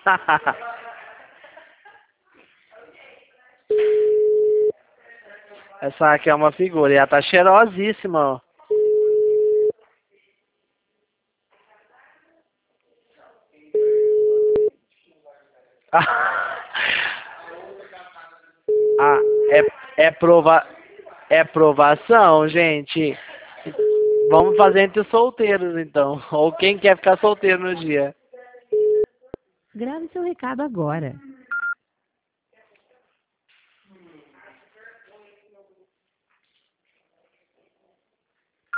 Essa aqui é uma figura e ela tá cheirosíssima, ó. Ah, é provação, gente. Vamos fazer entre os solteiros, então. Ou quem quer ficar solteiro no dia. Grave seu recado agora.